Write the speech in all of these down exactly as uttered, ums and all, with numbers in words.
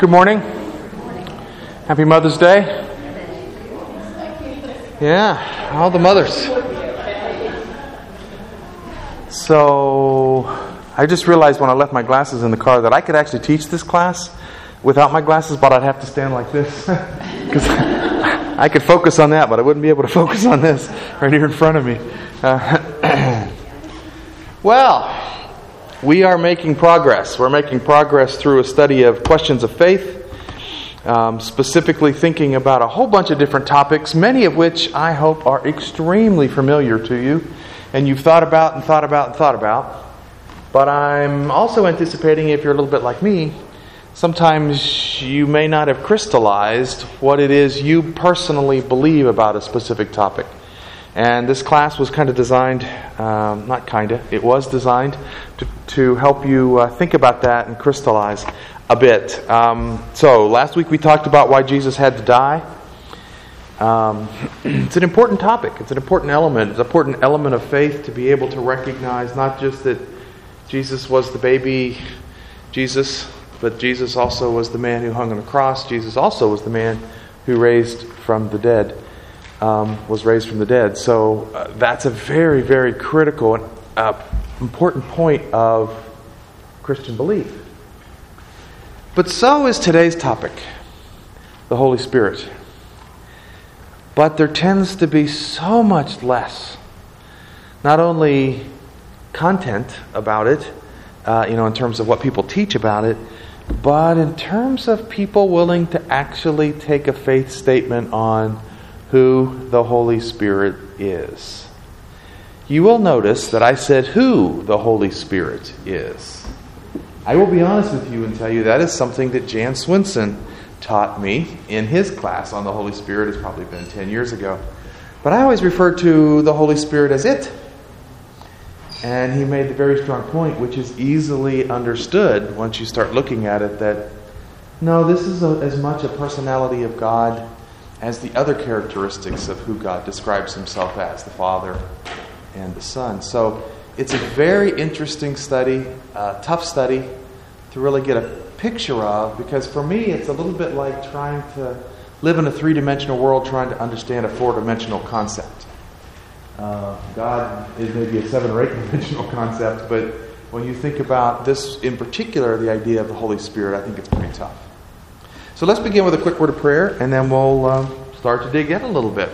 Good morning. Happy Mother's Day. Yeah, all the mothers. So, I just realized when I left my glasses in the car that I could actually teach this class without my glasses, but I'd have to stand like this. Because I could focus on that, but I wouldn't be able to focus on this right here in front of me. Uh, well, we are making progress. We're making progress through a study of questions of faith, um, specifically thinking about a whole bunch of different topics, many of which I hope are extremely familiar to you, and you've thought about and thought about and thought about. But I'm also anticipating, if you're a little bit like me, sometimes you may not have crystallized what it is you personally believe about a specific topic. And this class was kind of designed, um, not kind of, it was designed to, to help you uh, think about that and crystallize a bit. Um, so, last week we talked about why Jesus had to die. Um, it's an important topic. It's an important element. It's an important element of faith to be able to recognize not just that Jesus was the baby Jesus, but Jesus also was the man who hung on the cross. Jesus also was the man who raised from the dead. Um, was raised from the dead. So uh, that's a very, very critical and uh, important point of Christian belief. But so is today's topic, the Holy Spirit. But there tends to be so much less, not only content about it, uh, you know, in terms of what people teach about it, but in terms of people willing to actually take a faith statement on who the Holy Spirit is. You will notice that I said who the Holy Spirit is. I will be honest with you and tell you that is something that Jan Swinson taught me in his class on the Holy Spirit. It's probably been ten years ago. But I always refer to the Holy Spirit as it. And he made the very strong point, which is easily understood once you start looking at it, that no, this is a, as much a personality of God as the other characteristics of who God describes himself as, the Father and the Son. So it's a very interesting study, uh, tough study to really get a picture of, because for me it's a little bit like trying to live in a three-dimensional world trying to understand a four-dimensional concept. Uh, God is maybe a seven or eight-dimensional concept, but when you think about this in particular, the idea of the Holy Spirit, I think it's pretty tough. So let's begin with a quick word of prayer, and then we'll uh, start to dig in a little bit.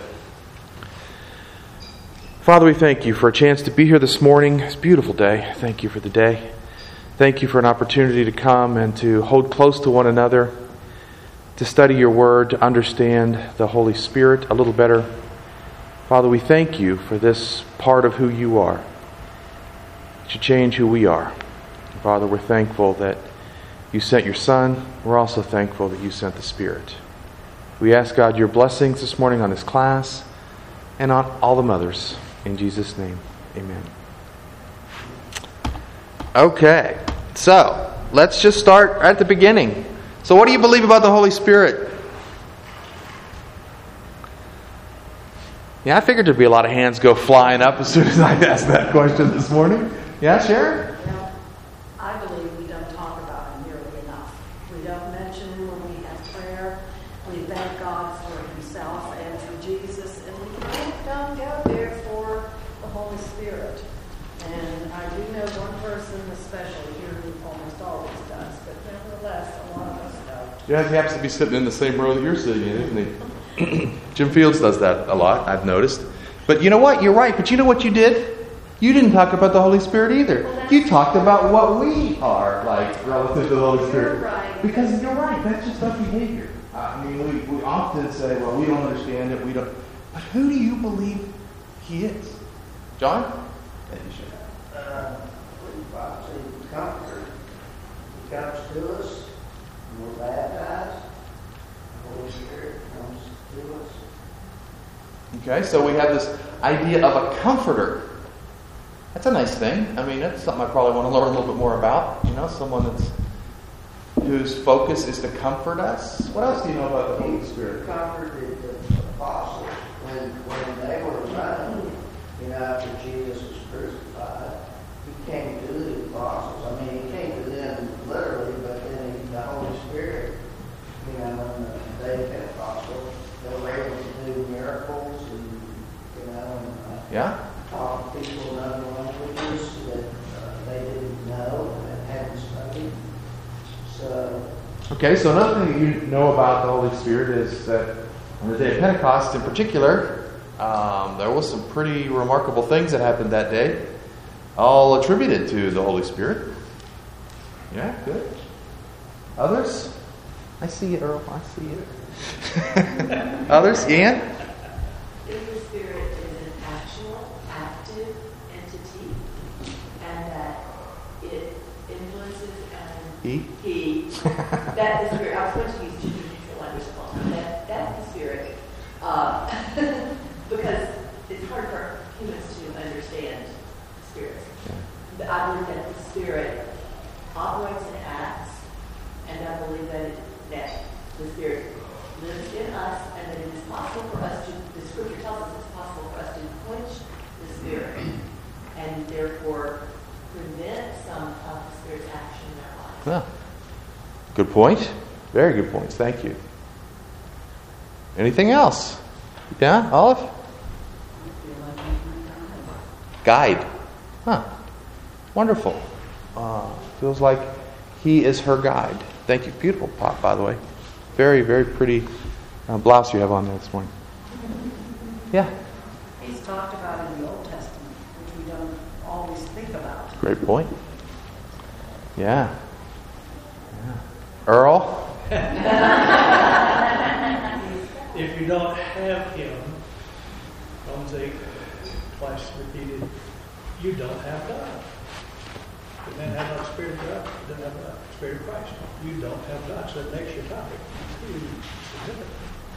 Father, we thank you for a chance to be here this morning. It's a beautiful day. Thank you for the day. Thank you for an opportunity to come and to hold close to one another, to study your word, to understand the Holy Spirit a little better. Father, we thank you for this part of who you are, to change who we are. Father, we're thankful that you sent your Son. We're also thankful that you sent the Spirit. We ask, God, your blessings this morning on this class and on all the mothers. In Jesus' name, amen. Okay, so let's just start at the beginning. So what do you believe about the Holy Spirit? Yeah, I figured there'd be a lot of hands go flying up as soon as I asked that question this morning. Yeah, Sharon? Yeah, he happens to be sitting in the same row that you're sitting in, isn't he? Jim Fields does that a lot, I've noticed. But you know what? You're right. But you know what you did? You didn't talk about the Holy Spirit either. Well, you talked about what we are like relative to the Holy Spirit. You're right. Because you're right. That's just our behavior. I mean, we, we often say, well, we don't understand it. We don't. But who do you believe he is? John? Yeah, you should. Uh, the Comforter. He comes to us. We're baptized. The Holy Spirit comes to us. Okay, so we have this idea of a comforter. That's a nice thing. I mean, that's something I probably want to learn a little bit more about. You know, someone that's whose focus is to comfort us. What else do you know about the Holy Spirit? He comforted the apostles when when they were running. You know, after Jesus was crucified, he came to the apostles. I mean, he came to them literally, but then he, the Holy Spirit Okay, so another thing that you know about the Holy Spirit is that on the day of Pentecost in particular, um, there was some pretty remarkable things that happened that day, all attributed to the Holy Spirit. Yeah, good. Others? I see you, Earl. I see you. Others? Ian? If the Spirit is an actual, active entity, and that it influences and He? he that the Spirit, I was going to use gender neutral language all the time, that, that the Spirit, uh, because it's hard for humans to understand spirits. But I believe that the Spirit operates and acts, and I believe that, it, that the Spirit lives in us, and that it is possible for us to, the Scripture tells us it's possible for us to quench the Spirit, and therefore prevent some of the Spirit's action in our lives. Well, good point. Very good points. Thank you. Anything else? Yeah, Olive? Guide. Huh. Wonderful. Uh, feels like he is her guide. Thank you. Beautiful pop, by the way. Very, very pretty uh, blouse you have on there this morning. Yeah. He's talked about in the Old Testament, which we don't always think about. Great point. Yeah. Yeah. Earl? If you don't have him, Romans eight, twice repeated, you don't have God. The man has not the Spirit of God, doesn't have the Spirit of Christ. You don't have God, so it makes your topic huge, significant.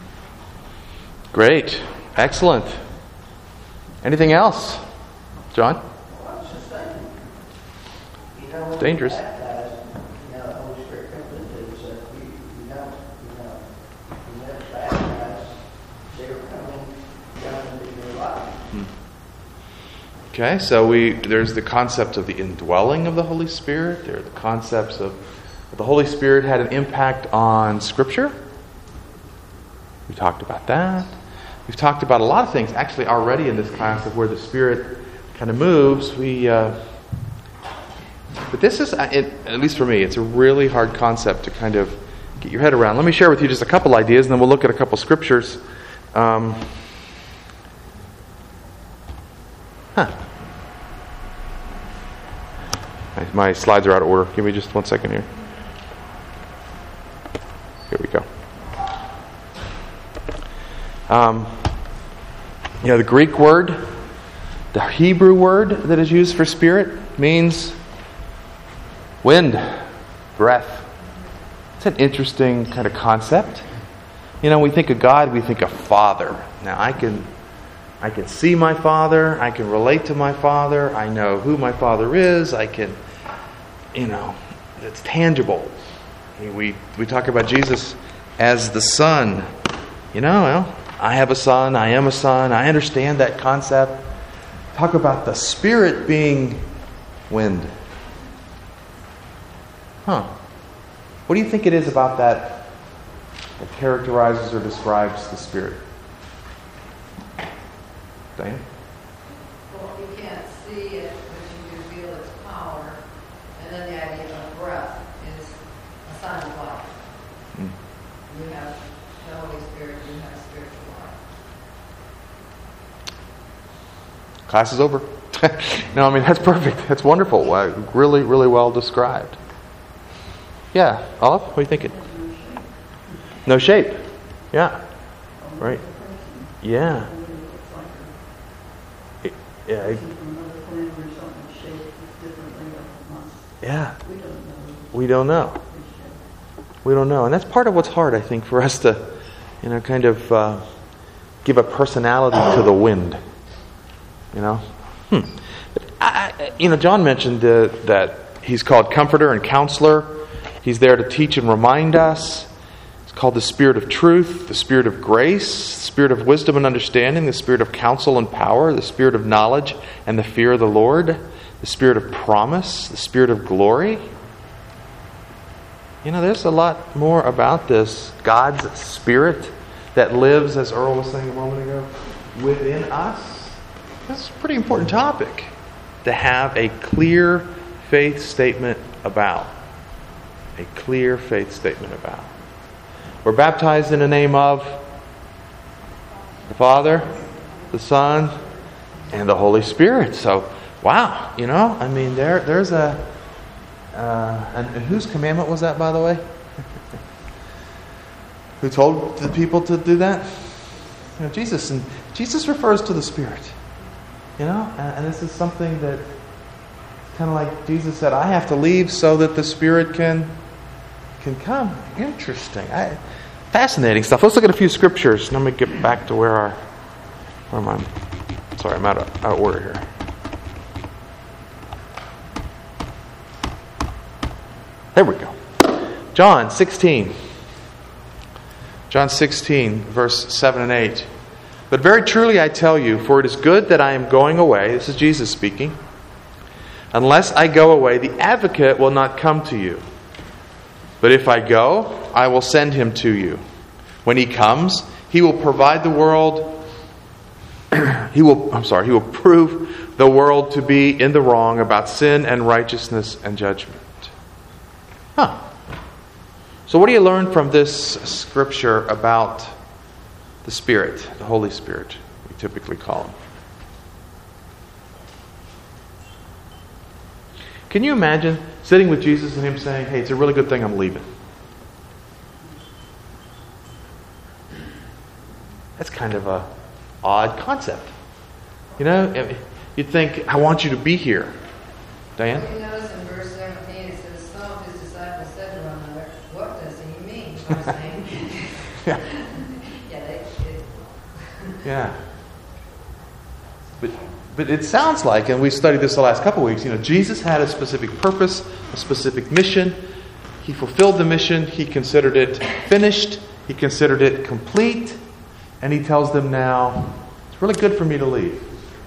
Great. Excellent. Anything else? John? Well, I was just thinking, you know, when Dangerous. you're baptized, you know, the Holy Spirit comes into us, uh, you, you don't, you know, you never baptized, they're coming down into your life. Okay, so we there's the concept of the indwelling of the Holy Spirit. There are the concepts of the Holy Spirit had an impact on Scripture. We talked about that. We've talked about a lot of things actually already in this class of where the Spirit kind of moves. We, uh, but this is, it, at least for me, it's a really hard concept to kind of get your head around. Let me share with you just a couple ideas, and then we'll look at a couple scriptures. Um, huh. My, my slides are out of order. Give me just one second here. Here we go. Um, you know, the Greek word, the Hebrew word that is used for spirit means wind, breath. It's an interesting kind of concept. You know, we think of God, we think of Father. Now, I can, I can see my Father. I can relate to my Father. I know who my Father is. I can, you know, it's tangible. We we talk about Jesus as the Son. You know, well, I have a son. I am a son. I understand that concept. Talk about the Spirit being wind. Huh. What do you think it is about that that characterizes or describes the Spirit? Diane? Well, you can't see it, but you do feel its power. And then the idea of breath is a sign of life. Mm. You have the Holy Spirit, you have spiritual life. Class is over. No, I mean, that's perfect. That's wonderful. Uh, really, really well described. Yeah. Olive, what are you thinking? No shape. Yeah. Right. Yeah. It- yeah. it- Yeah. We don't know. We don't know. And that's part of what's hard, I think, for us to, you know, kind of uh, give a personality to the wind. You know? Hmm. I, I, you know, John mentioned uh, that he's called Comforter and Counselor. He's there to teach and remind us. It's called the Spirit of Truth, the Spirit of Grace, the Spirit of Wisdom and Understanding, the Spirit of Counsel and Power, the Spirit of Knowledge and the Fear of the Lord, the Spirit of Promise, the Spirit of Glory. You know, there's a lot more about this. God's Spirit that lives, as Earl was saying a moment ago, within us. That's a pretty important topic to have a clear faith statement about. a clear faith statement about. We're baptized in the name of the Father, the Son, and the Holy Spirit. So, wow, you know, I mean, there, there's a... Uh, and, and whose commandment was that, by the way? Who told the people to do that? You know, Jesus. And Jesus refers to the Spirit. You know, and, and this is something that kind of like Jesus said, I have to leave so that the Spirit can can come. Interesting. I, fascinating stuff. Let's look at a few scriptures. Let me get back to where our where am I? Sorry, I'm out of, out of order here. There we go. John sixteen. John sixteen, verse seven and eight. But very truly I tell you, for it is good that I am going away. This is Jesus speaking. Unless I go away, the advocate will not come to you. But if I go, I will send him to you. When he comes, he will provide the world. he will, I'm sorry, he will prove the world to be in the wrong about sin and righteousness and judgment. Huh. So what do you learn from this scripture about the Spirit, the Holy Spirit, we typically call him? Can you imagine sitting with Jesus and him saying, hey, it's a really good thing I'm leaving? That's kind of a odd concept. You know, you'd think, I want you to be here. Diane? You notice in verse seventeen, it says, some of his disciples said to one another, what does he mean? First name. Yeah. yeah, they, it, Yeah. But but it sounds like, and we studied this the last couple of weeks, you know, Jesus had a specific purpose, a specific mission. He fulfilled the mission. He considered it finished. He considered it complete. And he tells them now, it's really good for me to leave.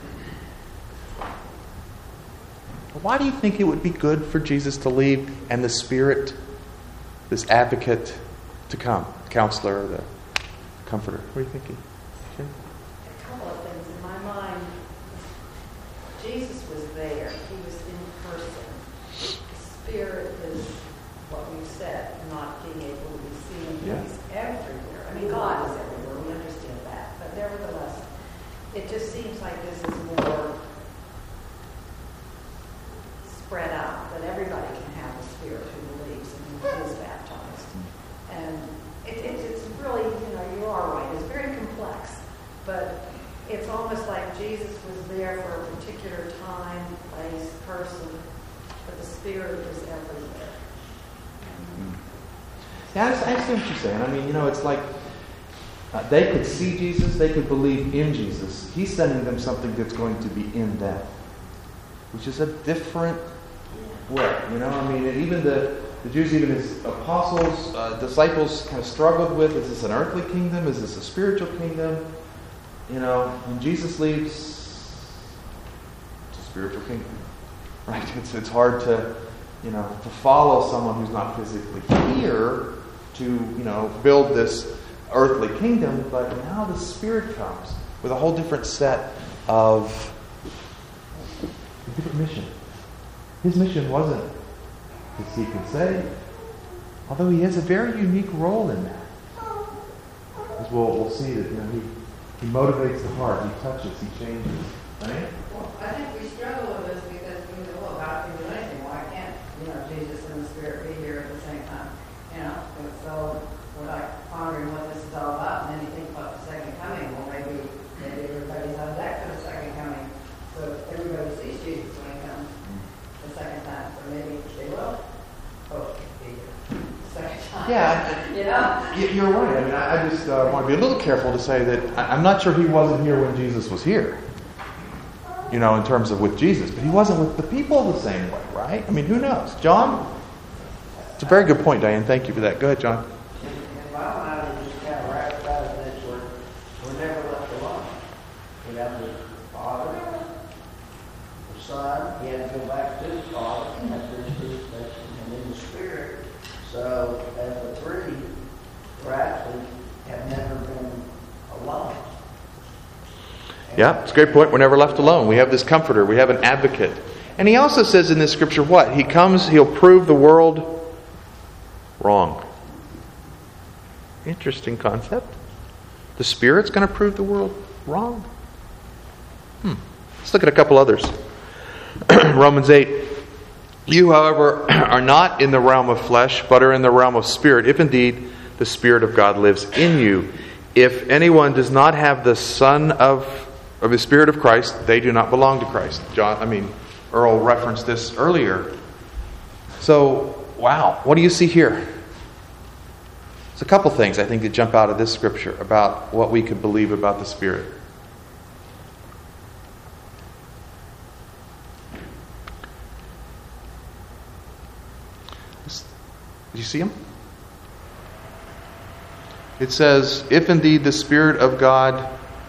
Why do you think it would be good for Jesus to leave and the Spirit, this advocate, to come? The counselor, the comforter. What are you thinking? Okay. A couple of things in my mind. Jesus was there. He was in person. The Spirit is what we've said, not being able to be seen. Yeah. He's everywhere. I mean, God is everywhere. We understand that. But nevertheless, it just seems like this is more spread out, that everybody can have the Spirit who believes and who is baptized. And it, it, it's really, you know, you are right. It's very complex. But it's almost like Jesus was there for a particular time, place, person, but the Spirit is everywhere. Yeah, I I see what you're saying. I mean, you know, it's like uh, they could see Jesus, they could believe in Jesus. He's sending them something that's going to be in them, which is a different way. You know, I mean, even the, the Jews, even his apostles, uh, disciples kind of struggled with, is this an earthly kingdom? Is this a spiritual kingdom? You know, when Jesus leaves, it's a spiritual kingdom. Right? It's it's hard to, you know, to follow someone who's not physically here to, you know, build this earthly kingdom, but now the Spirit comes with a whole different set of a different mission. His mission wasn't to seek and save, although he has a very unique role in that. As we'll, we'll see that, you know, he, he motivates the heart, he touches, he changes. Right? well, I think we struggle with this because we know, well, God can do anything. Why can't, you know, Jesus and the Spirit be here at the same time? You know, and so we're like pondering what this is all about, and then you think about the second coming. Well, maybe maybe everybody's on deck for the second coming, so everybody sees Jesus when he comes the second time. So maybe they will both be here the second time. Yeah. you know. Y- You're right. I mean, I, I just uh, want to be a little careful to say that I, I'm not sure he wasn't here when Jesus was here. You know, in terms of with Jesus, but he wasn't with the people the same way, right? I mean, who knows? John? It's a very good point, Diane. Thank you for that. Go ahead, John. In my mind, it just kind of wraps out of this where we're never left alone. We have the Father, the Son, he had to go back to his Father, and that's his and then the Spirit. So, as the three, we're actually have never been alone. Yeah, it's a great point. We're never left alone. We have this comforter. We have an advocate. And he also says in this scripture what? He comes, he'll prove the world wrong. Interesting concept. The Spirit's going to prove the world wrong. Hmm. Let's look at a couple others. Romans eight. You, however, are not in the realm of flesh, but are in the realm of spirit, if indeed the Spirit of God lives in you. If anyone does not have the Son of, or the Spirit of Christ, they do not belong to Christ. John, I mean, Earl referenced this earlier. So, wow, what do you see here? There's a couple things I think that jump out of this scripture about what we could believe about the Spirit. Do you see them? It says, if indeed the Spirit of God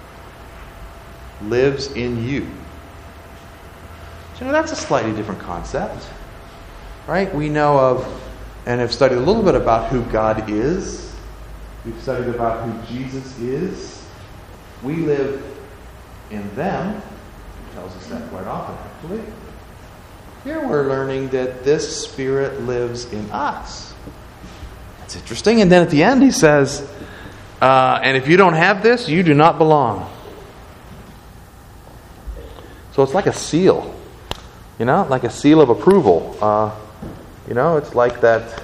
lives in you. You know, that's a slightly different concept. Right? We know of, and have studied a little bit about who God is. We've studied about who Jesus is. We live in them. It tells us that quite often, actually. Here we're learning that this Spirit lives in us. That's interesting. And then at the end he says, uh, and if you don't have this, you do not belong. So it's like a seal. You know, like a seal of approval. Uh, you know, it's like that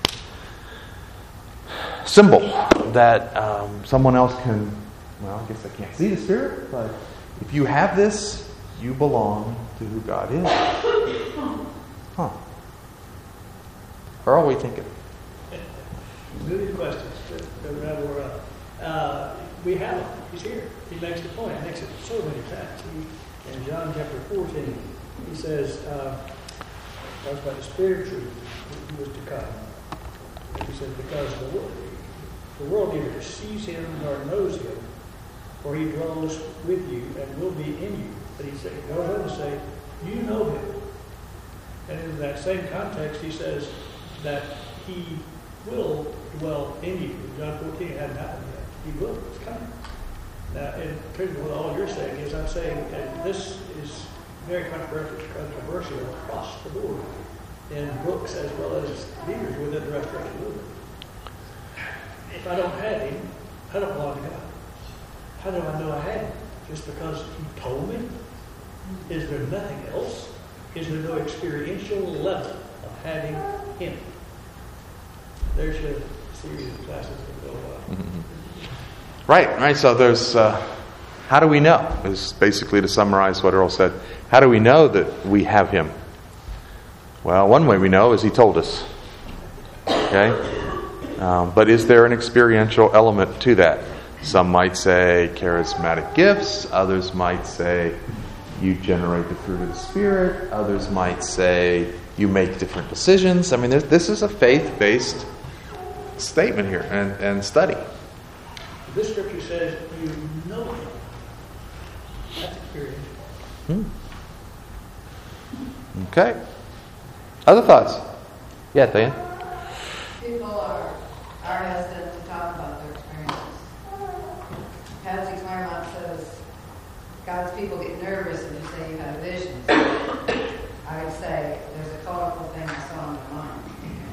symbol that um, someone else can, well, I guess I can't see the Spirit, but if you have this, you belong to who God is. Huh. Earl, what are you thinking? Good questions. Good, good, uh, uh, we have him. He's here. He makes the point. He makes it so many times. He, in John chapter fourteen, he says, uh, talks about the Spirit of truth who was to come. And he says, because the world, the world neither sees him nor knows him, for he dwells with you and will be in you. But he said, goes on to say, you know him. And in that same context, he says that he will dwell in you. In John fourteen, it hadn't happened yet. He will. It's coming. Now, in terms of what all you're saying is, I'm saying that this is very controversial across the board in books as well as leaders within the Restoration movement. If I don't have him, I don't belong to God. How do I know I have him? Just because he told me? Is there nothing else? Is there no experiential level of having him? There's your series of classes that go on. Mm-hmm. Right, right. So there's, uh, how do we know? Is basically to summarize what Earl said. How do we know that we have him? Well, one way we know is he told us. Okay? Um, but is there an experiential element to that? Some might say charismatic gifts. Others might say you generate the fruit of the Spirit. Others might say you make different decisions. I mean, this is a faith-based statement here and, and study. This scripture says you know him. That's experiential. Hmm. Okay. Other thoughts? Yeah, Diane? People are, are hesitant to talk about their experiences. Patsy Claremont says God's people get nervous when you say you had a vision. I would say there's a colorful thing I saw in my mind.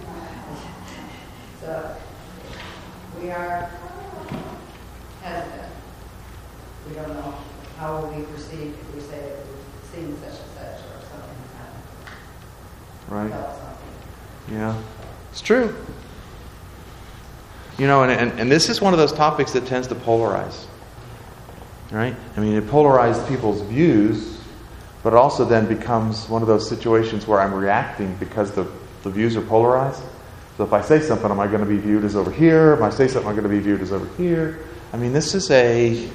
So we are hesitant. We don't know how will we perceive if we say we've seen such and such or something like that. Right. Felt something. Yeah. It's true. You know, and, and, and this is one of those topics that tends to polarize. Right? I mean, it polarizes people's views, but it also then becomes one of those situations where I'm reacting because the, the views are polarized. So if I say something, am I going to be viewed as over here? If I say something, am I going to be viewed as over here? I mean, this is a...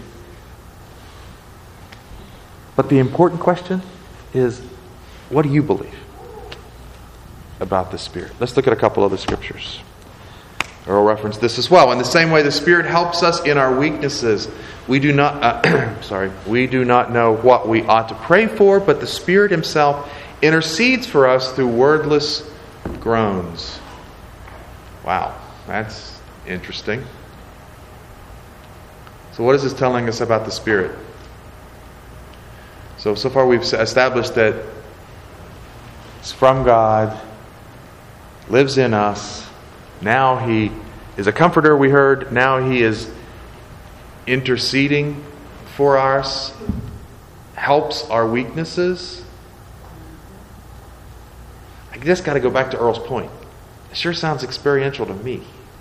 But the important question is, what do you believe about the Spirit? Let's look at a couple other scriptures. Earl referenced this as well. In the same way, the Spirit helps us in our weaknesses. We do not, uh, sorry, we do not know what we ought to pray for, but the Spirit Himself intercedes for us through wordless groans. Wow, that's interesting. So what is this telling us about the Spirit? So, so far we've established that it's from God, lives in us, Now He is a comforter, we heard. Now He is interceding for us, helps our weaknesses. I just got to go back to Earl's point. It sure sounds experiential to me.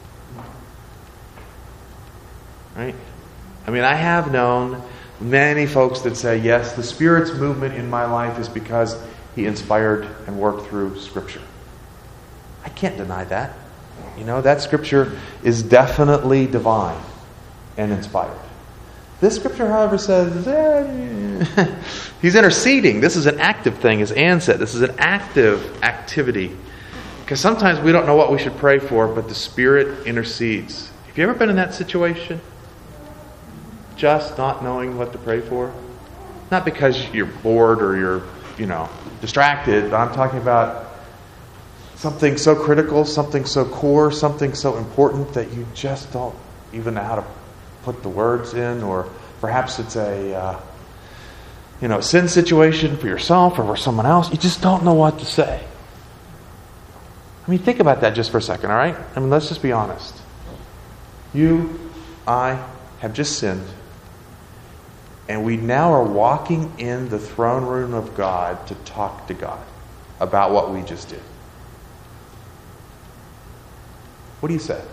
Right? I mean, I have known many folks that say, yes, the Spirit's movement in my life is because He inspired and worked through Scripture. I can't deny that. You know, that Scripture is definitely divine and inspired. This Scripture, however, says, eh, He's interceding. This is an active thing, as Ann said. This is an active activity. Because sometimes we don't know what we should pray for, but the Spirit intercedes. Have you ever been in that situation? Just not knowing what to pray for? Not because you're bored or you're, you know, distracted, but I'm talking about something so critical, something so core, something so important that you just don't even know how to put the words in, or perhaps it's a uh, you know, sin situation for yourself or for someone else. You just don't know what to say. I mean, think about that just for a second, all right? I mean, let's just be honest. You, I, have just sinned. And we now are walking in the throne room of God to talk to God about what we just did. What do you say?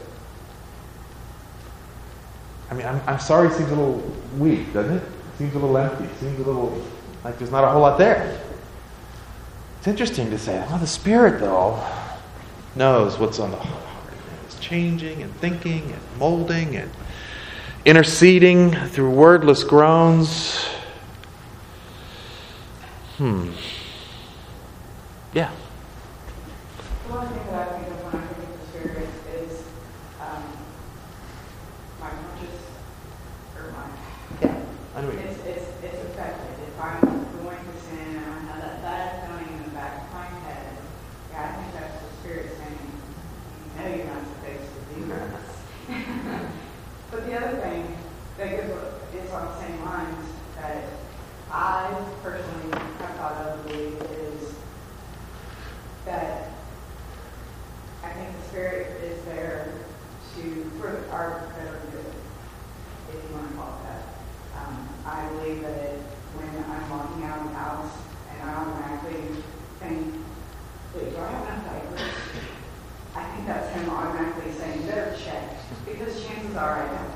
I mean, I'm, I'm sorry it seems a little weak, doesn't it? It seems a little empty. It seems a little like there's not a whole lot there. It's interesting to say, well, the Spirit, though, knows what's on the heart. It's changing and thinking and molding and interceding through wordless groans. Hmm. Yeah. The one thing that I think of when I think of the Spirit is um, my conscious, or my, Yeah. I know what you mean. it's, it's, it's affected. If I'm going to sin and I have that bad feeling in the back of my head, yeah, I think that's the Spirit saying, you know you're not supposed to do this. But the other thing that goes, is on the same lines that I personally have thought of believe is that I think the Spirit is there to, for our better good, if you want to call it that. Um, I believe that when I'm walking out of the house and I automatically think, wait, do I have enough diapers? I think that's Him automatically saying, better check, because chances are I don't.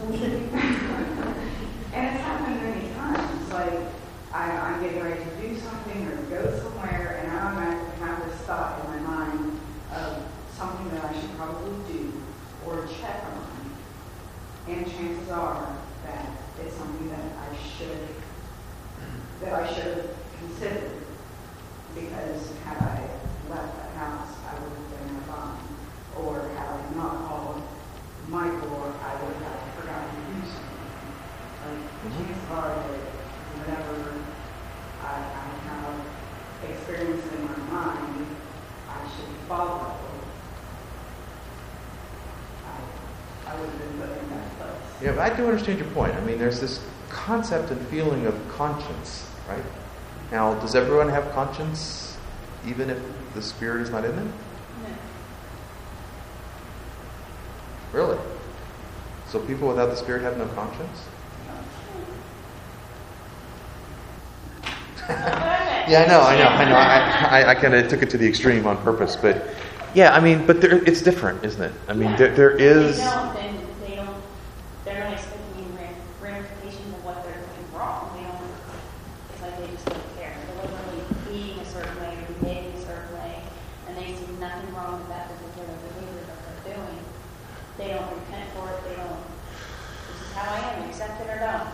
And it's happened many times. Like, I, I'm getting ready to do something or go somewhere, and I automatically have this thought in my mind of something that I should probably do or check on. And chances are that it's something that I should that I should have considered, because had I left that house, I would have been fine. Or had I not called Michael, I would have forgotten to do something. Like, chances are that whenever I, I have experienced in my mind, I should follow. I, I would have been put in that place. Yeah, but I do understand your point. I mean, there's this concept and feeling of conscience, right? Now, does everyone have conscience, even if the Spirit is not in them? No. Really? So people without the Spirit have no conscience? Yeah, I know, I know, I know. I, I, I kind of took it to the extreme on purpose, but yeah, I mean, but there, it's different, isn't it? I mean, Yeah. there, there is. They don't, then they don't, they're not expecting any ramifications of what they're doing wrong. They don't, it's like they just don't care. They're literally being a certain way or behaving a certain way, and they see nothing wrong with that particular behavior that they're doing. They don't repent for it. They don't, this is how I am, accept it or don't.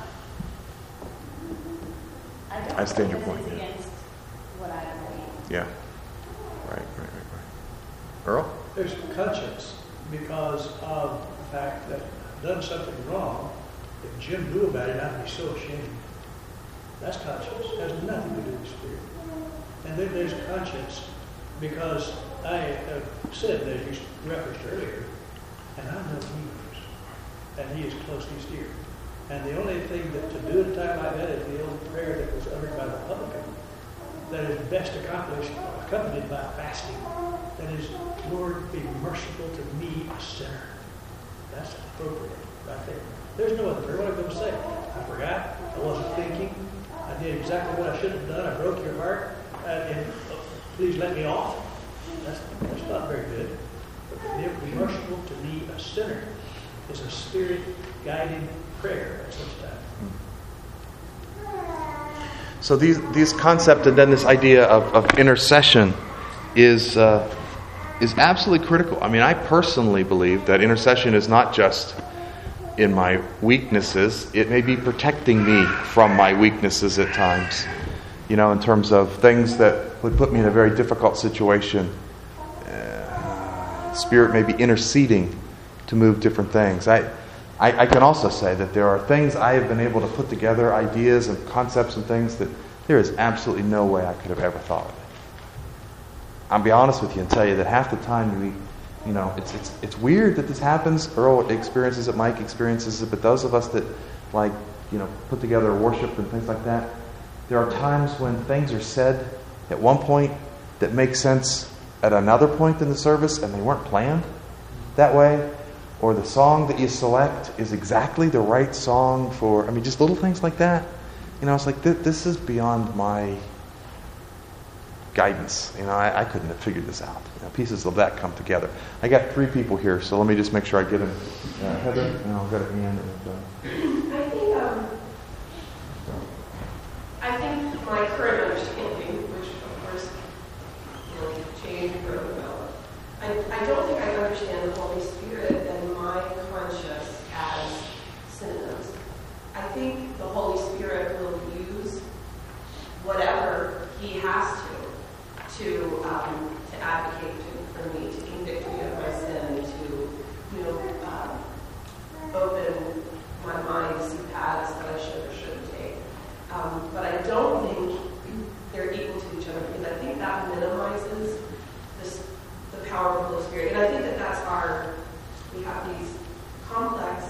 I don't. I stand your because point, it's yeah. against what I believe. Yeah. Right, right, right, right. Earl? There's conscience because of the fact that I've done something wrong. If Jim knew about it, I'd be so ashamed. That's conscience. It has nothing to do with Spirit. And then there's conscience because I have said that you referenced earlier, and I know He knows, and He is close to His ear. And the only thing that to do at a time like that is the old prayer that was uttered by the publican. that is best accomplished, accompanied by fasting. That is, Lord, be merciful to me, a sinner. That's appropriate right there. There's no other prayer. What am I going to say? I forgot. I wasn't thinking. I did exactly what I should have done. I broke your heart. Uh, and uh, please let me off. That's, that's not very good. But be merciful to me, a sinner, is a spirit-guided prayer at such time. So these these concept and then this idea of, of intercession is uh, is absolutely critical. I mean, I personally believe that intercession is not just in my weaknesses. It may be protecting me from my weaknesses at times. You know, in terms of things that would put me in a very difficult situation. Uh, Spirit may be interceding to move different things. I, I I can also say that there are things I have been able to put together, ideas and concepts and things that there is absolutely no way I could have ever thought of it. I'll be honest with you and tell you that half the time we, you know, it's it's it's weird that this happens. Earl experiences it, Mike experiences it, but those of us that like, you know, put together worship and things like that, there are times when things are said at one point that make sense at another point in the service and they weren't planned that way. Or the song that you select is exactly the right song for, I mean, just little things like that. You know, it's like, th- this is beyond my guidance. You know, I, I couldn't have figured this out. You know, pieces of that come together. I got three people here, so let me just make sure I get them. Uh, Heather, and I'll go to Ann. And, uh, I think, um, I think my current understanding, which of course will change and grow and develop, I, I don't think I understand the Holy Spirit and my conscience as synonyms. I think the Holy Spirit will use whatever He has to to um, to advocate to, for me, to convict me of my sin, to you know um, open my mind to see paths that I should or shouldn't take. Um, but I don't think they're equal to each other because I think that minimizes this, the power of the Holy Spirit. And I think that that's our, we have these complex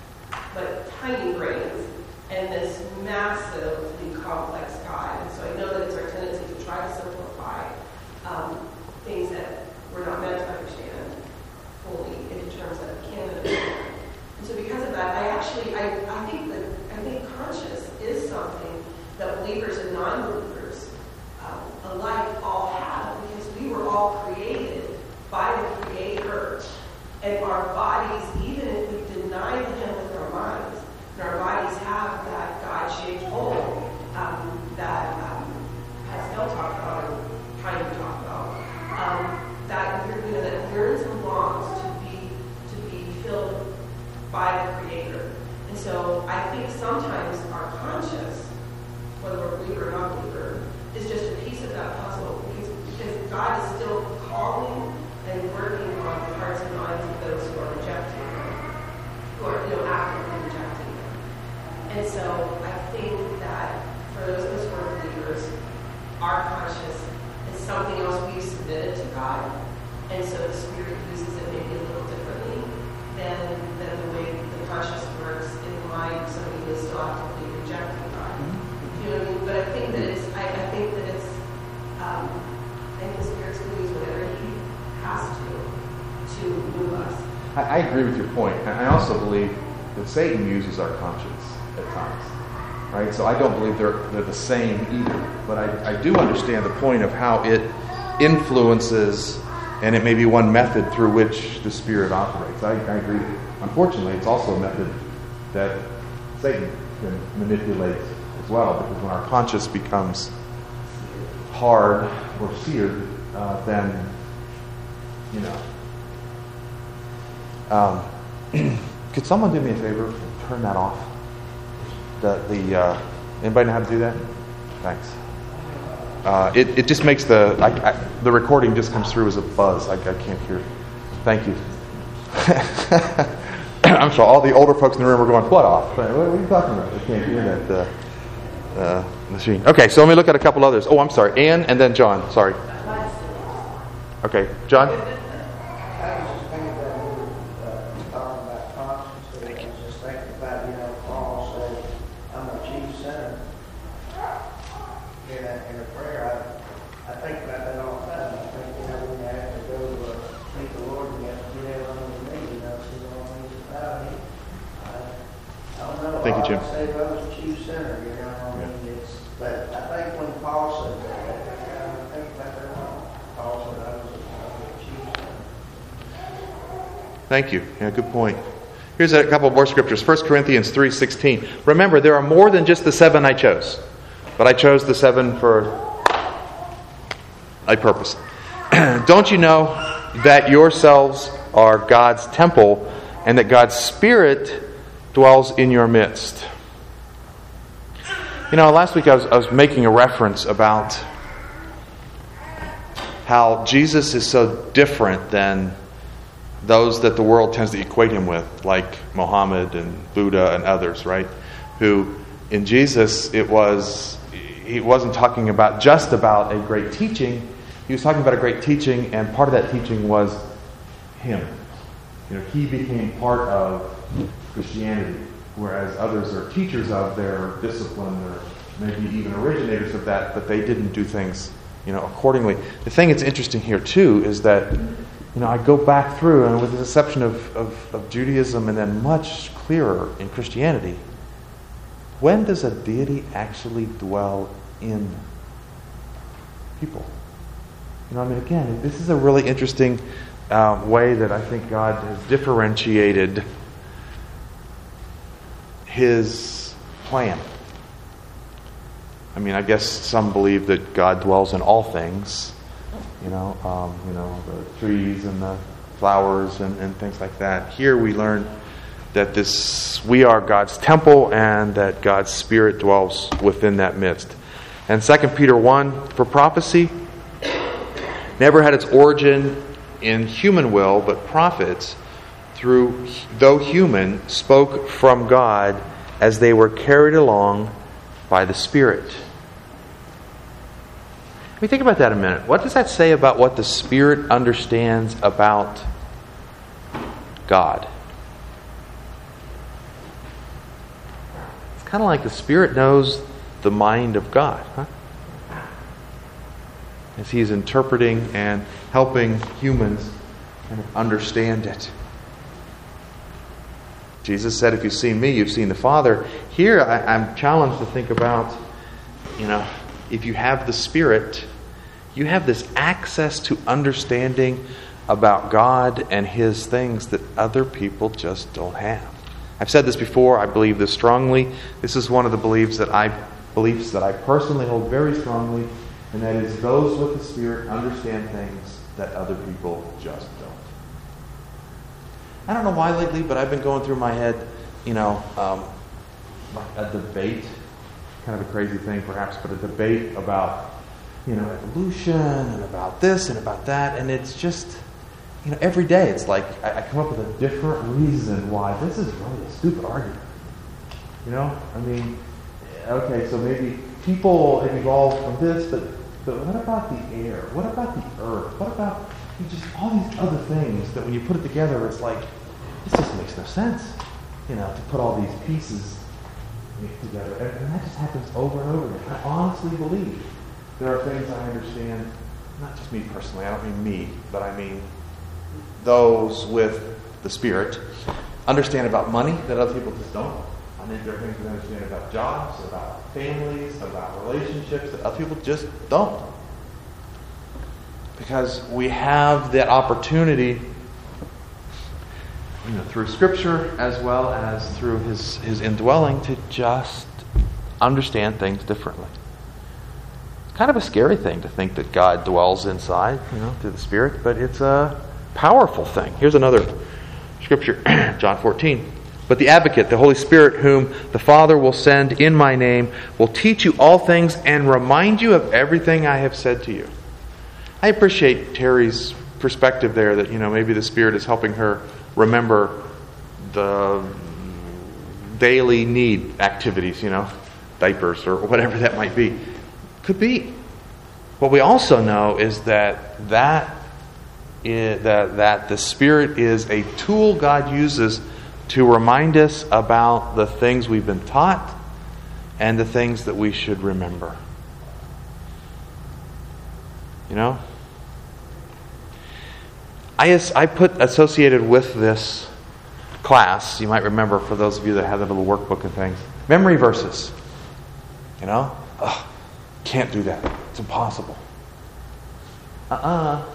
but tiny brains and this massively complex God. And so I know that it's our tendency to try to simplify um, things that we're not meant to understand fully into terms that we can understand. And so because of that, I actually, I, I think that, I think conscience is something that believers and non-believers um, alike all have, because we were all created by the Creator, and our bodies, even if we deny Him with our minds, and our bodies have that God-shaped hole um, that um, Pascal talked about, or kind of talked about, um, that you know that yearns and longs to be to be filled by the Creator. And so I think sometimes our conscience, whether we're believer or not believer, is just a piece of that puzzle, because, because God is still calling and working on the hearts and minds of those who are rejecting Him, who are you know actively rejecting Him. And so I think that for those of us who are believers, our conscience is something else we've submitted to God, and so the Spirit uses it maybe a little differently than than the way the conscience works in the mind of somebody who is still actively rejecting God. You know what I mean? But I think that it's, I, I think that it's, um, I think the Spirit's going to use whatever He has to, to move us. I, I agree with your point. And I also believe that Satan uses our conscience at times. Right? So I don't believe they're, they're the same either. But I, I do understand the point of how it influences, and it may be one method through which the Spirit operates. I, I agree. Unfortunately, it's also a method that Satan can manipulate as well, because when our conscience becomes hard or seared, uh, then, you know. Um, could someone do me a favor and turn that off? The the uh, anybody know how to do that? Thanks. Uh, it it just makes the I, I, the recording just comes through as a buzz. I, I can't hear. Thank you. I'm sure all the older folks in the room are going, "What off? What are you talking about? I can't hear that uh, uh, machine." Okay, so let me look at a couple others. Oh, I'm sorry, Ann, and then John. Sorry. Okay, John. I was just thinking about you uh, talking about conscience. I was just thinking about, you know, Paul said, I'm a chief sinner. In a, in a prayer, Thank you, Jim. God save those chief sinner, you know, I mean, it's, but I think when Paul said that, I think about that wrong. Paul said I was a chief sinner. Thank you. Yeah, good point. Here's a couple more scriptures. First Corinthians three sixteen. Remember, there are more than just the seven I chose. But I chose the seven for a purpose. Don't you know that yourselves are God's temple and that God's Spirit dwells in your midst? You know, last week I was, I was making a reference about how Jesus is so different than those that the world tends to equate him with, like Mohammed and Buddha and others, right? Who, in Jesus, it was, he wasn't talking about just about a great teaching. He was talking about a great teaching, and part of that teaching was him. You know, he became part of Christianity, whereas others are teachers of their discipline, or maybe even originators of that, but they didn't do things, you know, accordingly. The thing that's interesting here too is that, you know, I go back through, and with the exception of, of, of Judaism and then much clearer in Christianity, when does a deity actually dwell in people? You know, I mean, again, this is a really interesting uh, way that I think God has differentiated His plan. I mean, I guess some believe that God dwells in all things. You know, um, you know, the trees and the flowers and, and things like that. Here we learn that this we are God's temple and that God's Spirit dwells within that midst. And Second Peter one, for prophecy never had its origin in human will, but prophets, through though human, spoke from God as they were carried along by the Spirit. Let me think about that a minute. What does that say about what the Spirit understands about God? It's kind of like the Spirit knows the mind of God, huh? As He's interpreting and helping humans kind of understand it. Jesus said, if you've seen me, you've seen the Father. Here, I, I'm challenged to think about, you know, if you have the Spirit, you have this access to understanding about God and His things that other people just don't have. I've said this before. I believe this strongly. This is one of the beliefs that I beliefs that I personally hold very strongly, and that is those with the Spirit understand things that other people just don't. I don't know why lately, but I've been going through my head, you know, um, a debate, kind of a crazy thing perhaps, but a debate about, you know, evolution and about this and about that. And it's just, you know, every day it's like I, I come up with a different reason why this is really a stupid argument. You know, I mean, okay, so maybe people have evolved from this, but, but what about the air? What about the earth? What about just all these other things that when you put it together, it's like, this just makes no sense, you know, to put all these pieces together. And, and that just happens over and over again. I honestly believe there are things I understand, not just me personally, I don't mean me, but I mean those with the Spirit, understand about money that other people just don't. I think there are things that understand about jobs, about families, about relationships that other people just don't. Because we have that opportunity, you know, through Scripture as well as through His, His indwelling to just understand things differently. It's kind of a scary thing to think that God dwells inside, you know, through the Spirit, but it's a powerful thing. Here's another Scripture, John fourteen. But the Advocate, the Holy Spirit, whom the Father will send in my name, will teach you all things and remind you of everything I have said to you. I appreciate Terry's perspective there that, you know, maybe the Spirit is helping her remember the daily need activities, you know, diapers or whatever that might be. Could be. What we also know is that that, is, that, that the Spirit is a tool God uses to remind us about the things we've been taught and the things that we should remember. You know? I, I put associated with this class, you might remember, for those of you that have the little workbook and things, memory verses. You know? Ugh, can't do that. It's impossible. Uh-uh.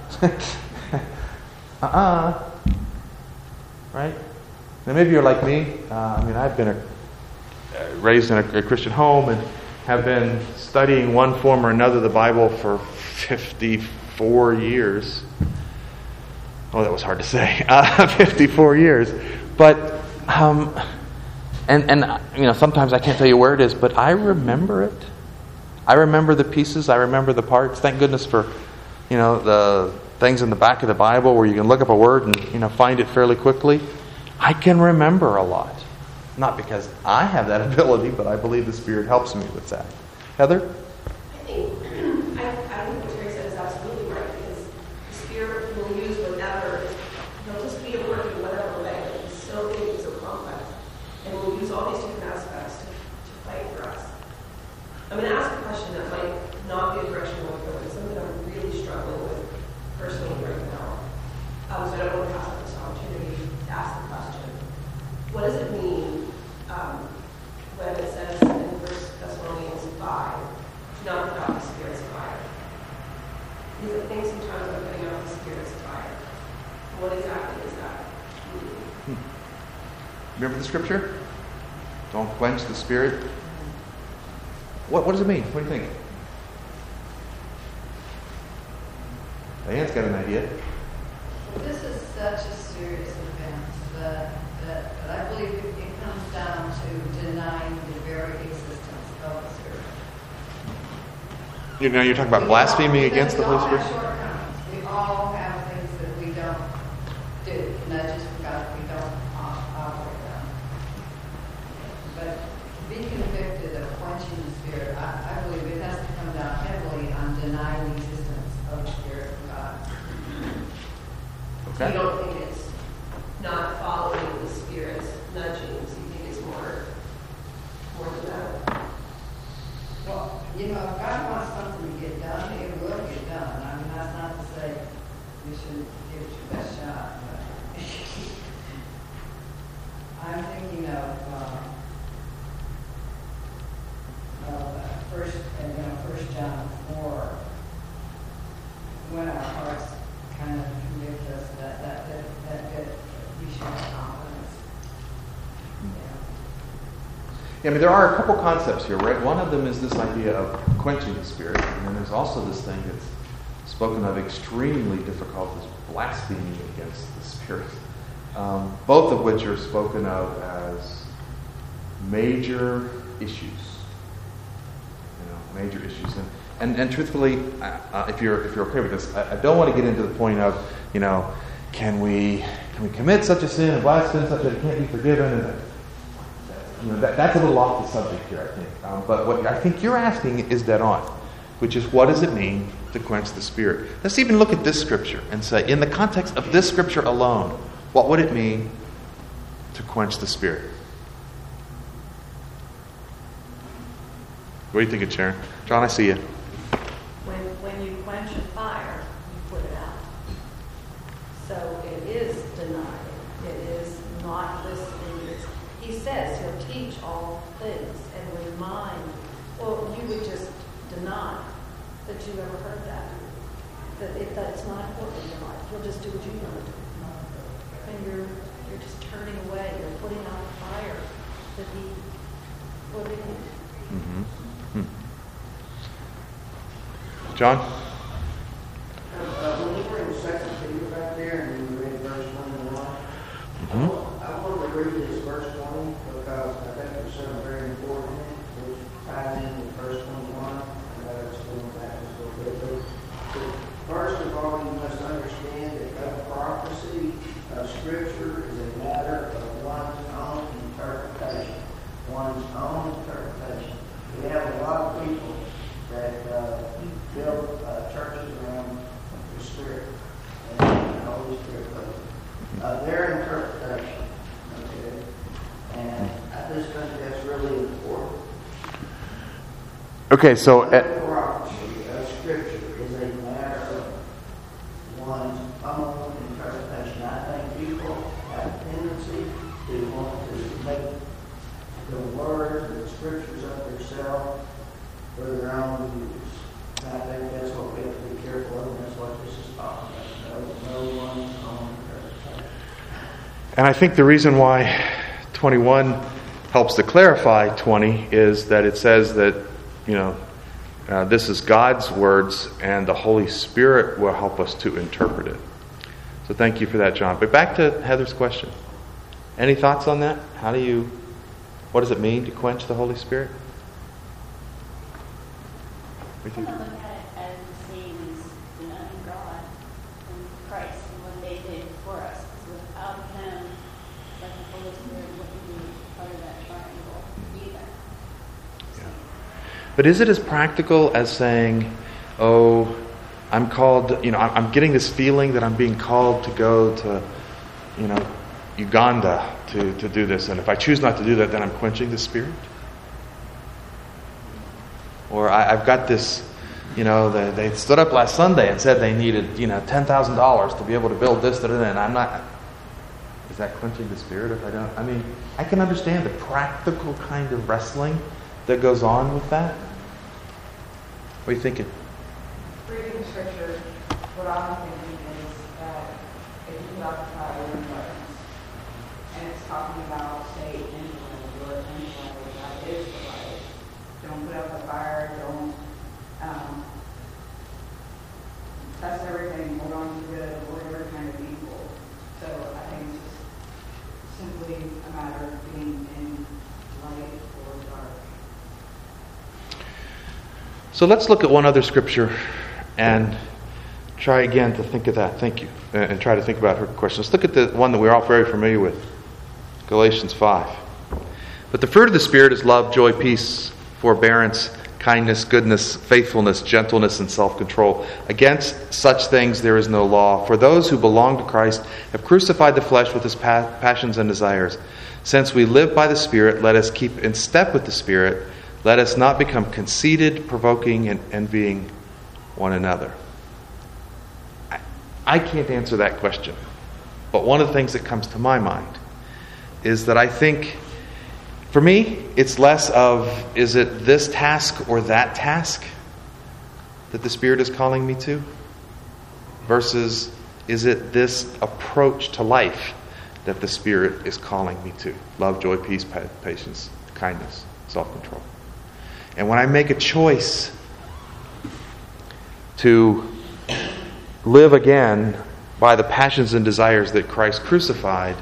uh-uh. Right? Now maybe you're like me. Uh, I mean, I've been a, uh, raised in a, a Christian home and have been studying one form or another of the Bible for fifty-four years. Oh, that was hard to say. Uh, fifty-four years. But, um, and, and, you know, sometimes I can't tell you where it is, but I remember it. I remember the pieces. I remember the parts. Thank goodness for, you know, the things in the back of the Bible where you can look up a word and, you know, find it fairly quickly. I can remember a lot. Not because I have that ability, but I believe the Spirit helps me with that. Heather? I think, I, I think what Terry said is absolutely right, because the Spirit will use whatever, he'll just be at work in whatever way. It's so big, it's so complex. And we'll use all these different aspects to, to fight for us. I'm going to ask a question that might not be a direction we're going, something I'm really struggling with personally right now. Um, so I don't want to pass up this opportunity to ask the question. What does it mean um, when it says in First Thessalonians five, not put out the Spirit's fire? Because I think sometimes I'm putting out the Spirit's fire. What exactly does that mean? Hmm. Remember the scripture? Don't quench the Spirit. What, what does it mean? What do you think? Diane's got an idea. This is such a serious offense that, that, that I believe it, it comes down to denying the very existence of the Spirit. You know, you're talking about blaspheming We all- against the we all Holy have Spirit? shortcomings. We all have things that we don't do, nudges from God we don't op- operate on. But to be convicted of quenching the Spirit, I, I believe it has to come down heavily on denying the existence of the Spirit of God. So you don't think it's not following the Spirit's nudgings, you think it's more, more than that? Well, you know, if God wants something to get done, it will get done. I mean, that's not to say you should give it your best shot, but I'm thinking of, uh, of uh, first, and you know, First John four, when our hearts kind of convict us that that that that, that we should have confidence. Yeah. Yeah, I mean, there are a couple concepts here, right? One of them is this idea of quenching the Spirit, and then there's also this thing that's spoken of extremely difficult as blaspheming against the Spirit. Um, both of which are spoken of as major issues. You know, major issues. And and, and truthfully, uh, if you're if you're okay with this, I, I don't want to get into the point of, you know, can we can we commit such a sin and blaspheme such that it can't be forgiven? And that, you know, that, that's a little off the subject here, I think. Um, but what I think you're asking is dead on, which is, what does it mean to quench the Spirit? Let's even look at this scripture and say, in the context of this scripture alone, what would it mean to quench the Spirit? What do you think, Sharon? John, I see you. When, when you quench a fire, you put it out. So it is denying. It is not listening. It's, he says he'll teach all things and remind. Well, you would just deny that you ever heard that. That if that's not important in your life, you'll just do what you want to do. And you're you're just turning away. You're putting out the fire that he put in you. Mm-hmm. Hmm. John? Uh, when we were in Second Peter back there, and we read verse one and one, Mm-hmm. I wanted to read this verse twenty because I think there's something very important in it, which ties in with verse twenty-one. I know it's going back just a little bit, but but first of all, you must understand that the prophecy of Scripture is a matter of one's own interpretation. One's own interpretation. We have a lot of people that uh, build uh, churches around the Spirit and the Holy Spirit. Uh, their interpretation, okay, and I just think that's really important. Okay, so The uh, prophecy of Scripture is a matter of one's own interpretation. I think people have a tendency to the words, the scriptures of themselves for their own use. And I think that's what we have to be careful of, and that's what this is talking about. No, no one's own interpretation. And I think the reason why twenty-one helps to clarify twenty is that it says that, you know, uh, this is God's words and the Holy Spirit will help us to interpret it. So thank you for that, John. But back to Heather's question. Any thoughts on that? How do you, what does it mean to quench the Holy Spirit? I kind of look at it as the same as denying God and Christ and what they did for us. Because without Him, like the Holy Spirit wouldn't be part of that triangle either. Yeah. But is it as practical as saying, oh, I'm called, you know, I'm getting this feeling that I'm being called to go to, you know, Uganda to, to do this, and if I choose not to do that, then I'm quenching the Spirit? Or I, I've got this, you know, they, they stood up last Sunday and said they needed, you know, ten thousand dollars to be able to build this, da, da, da, and I'm not, is that quenching the Spirit if I don't? I mean, I can understand the practical kind of wrestling that goes on with that. What are you thinking? Reading the scripture, what I'm thinking is that if you occupy your environments, and it's talking about state influence, your influence, that is the light. Don't put up a fire, don't um, test everything, hold on to good, whatever kind of evil. So I think it's just simply a matter of being in light or dark. So let's look at one other scripture and try again to think of that. Thank you. And try to think about her question. Let's look at the one that we're all very familiar with. Galatians five. But the fruit of the Spirit is love, joy, peace, forbearance, kindness, goodness, faithfulness, gentleness, and self-control. Against such things there is no law. For those who belong to Christ have crucified the flesh with its pa- passions and desires. Since we live by the Spirit, let us keep in step with the Spirit. Let us not become conceited, provoking, and envying one another. I, I can't answer that question. But one of the things that comes to my mind is that I think, for me, it's less of, is it this task or that task that the Spirit is calling me to? Versus, is it this approach to life that the Spirit is calling me to? Love, joy, peace, patience, kindness, self-control. And when I make a choice to live again by the passions and desires that Christ crucified,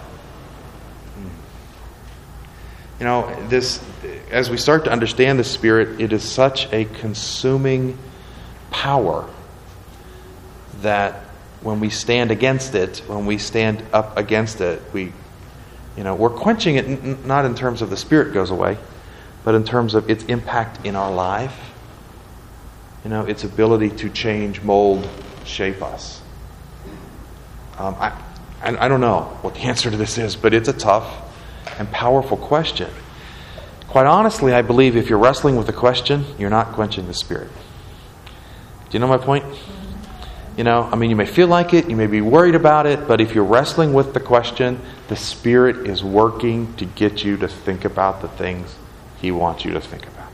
you know, this, as we start to understand the Spirit, it is such a consuming power that when we stand against it, when we stand up against it, we, you know, we're quenching it n- not in terms of the Spirit goes away, but in terms of its impact in our life. You know, its ability to change, mold, shape us. Um, I, I, I don't know what the answer to this is, but it's a tough and powerful question. Quite honestly, I believe if you're wrestling with the question, you're not quenching the Spirit. Do you know my point? You know, I mean, you may feel like it, you may be worried about it, but if you're wrestling with the question, the Spirit is working to get you to think about the things He wants you to think about.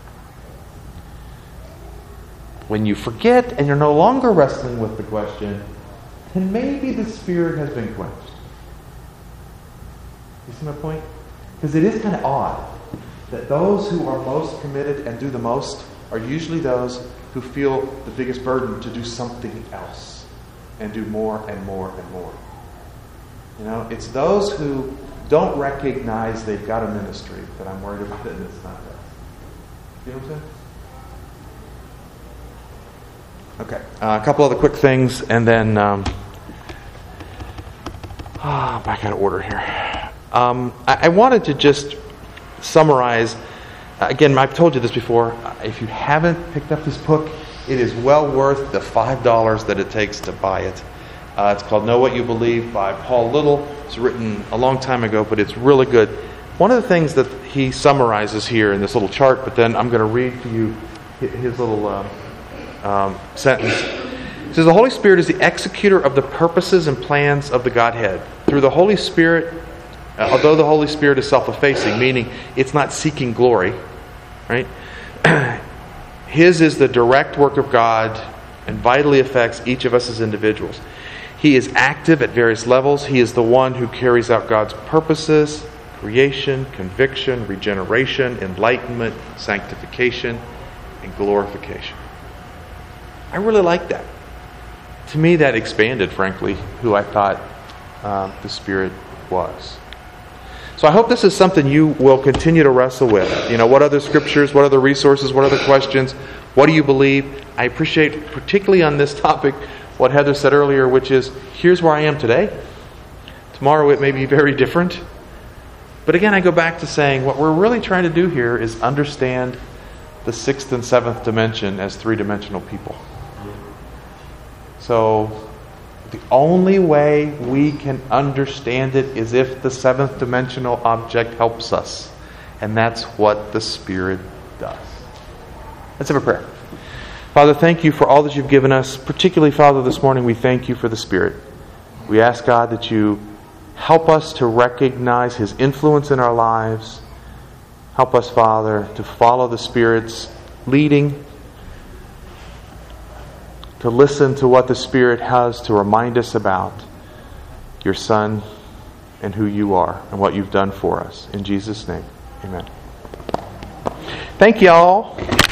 When you forget and you're no longer wrestling with the question, then maybe the Spirit has been quenched. You see my point? Because it is kind of odd that those who are most committed and do the most are usually those who feel the biggest burden to do something else and do more and more and more. You know, it's those who don't recognize they've got a ministry that I'm worried about it and it's not that. You know what I'm saying? Okay, uh, a couple other quick things, and then um, oh, back out of order here. Um, I, I wanted to just summarize. Uh, again, I've told you this before. Uh, if you haven't picked up this book, it is well worth the five dollars that it takes to buy it. Uh, it's called Know What You Believe by Paul Little. It's written a long time ago, but it's really good. One of the things that he summarizes here in this little chart, but then I'm going to read to you his little uh, um, sentence. It says, the Holy Spirit is the executor of the purposes and plans of the Godhead. Through the Holy Spirit, Uh, although the Holy Spirit is self-effacing, meaning it's not seeking glory, right? His is the direct work of God and vitally affects each of us as individuals. He is active at various levels. He is the one who carries out God's purposes, creation, conviction, regeneration, enlightenment, sanctification, and glorification. I really like that. To me, that expanded, frankly, who I thought um, the Spirit was. So I hope this is something you will continue to wrestle with. You know, what other scriptures, what other resources, what other questions, what do you believe? I appreciate, particularly on this topic, what Heather said earlier, which is, here's where I am today. Tomorrow it may be very different. But again, I go back to saying what we're really trying to do here is understand the sixth and seventh dimension as three-dimensional people. So the only way we can understand it is if the seventh dimensional object helps us. And that's what the Spirit does. Let's have a prayer. Father, thank you for all that you've given us. Particularly, Father, this morning we thank you for the Spirit. We ask, God, that you help us to recognize His influence in our lives. Help us, Father, to follow the Spirit's leading, to listen to what the Spirit has to remind us about your Son and who you are and what you've done for us. In Jesus' name, amen. Thank you all.